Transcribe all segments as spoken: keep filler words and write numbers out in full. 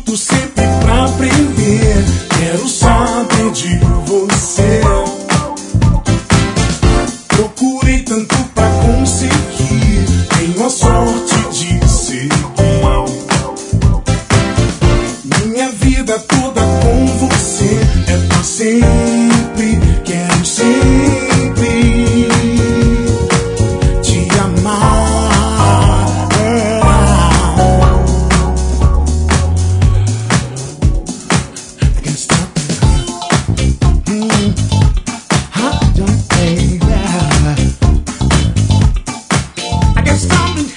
escuto sempre pra aprender. Quero saber de você. Procurei tanto pra conseguir. Tenho a sorte de seguir minha vida toda com você. É pra sempre. Quero sempre te amar. I can't stop it. Mm. I don't say that. I can't stop it.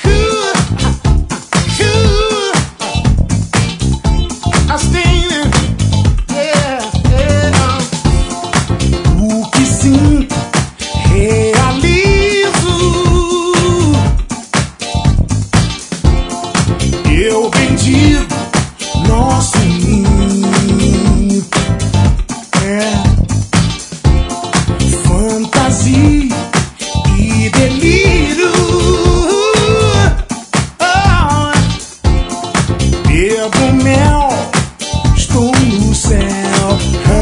I stay there. Yeah, yeah. O que sinto, realizo. Eu bendigo nosso ninho. É fantasia e delírio. Oh, bebo mel, estou no céu.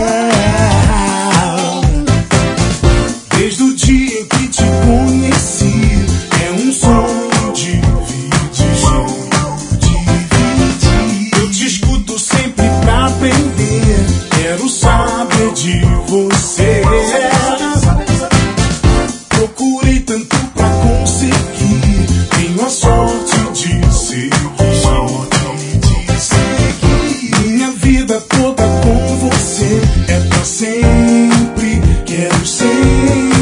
Ah, desde o dia em que te conheci, é um sonho dividir, dividir. Eu te escuto sempre pra aprender. Quero saber de você. Procurei tanto pra conseguir. Tenho a sorte de seguir, sorte de seguir minha vida toda com você. É pra sempre. Quero sempre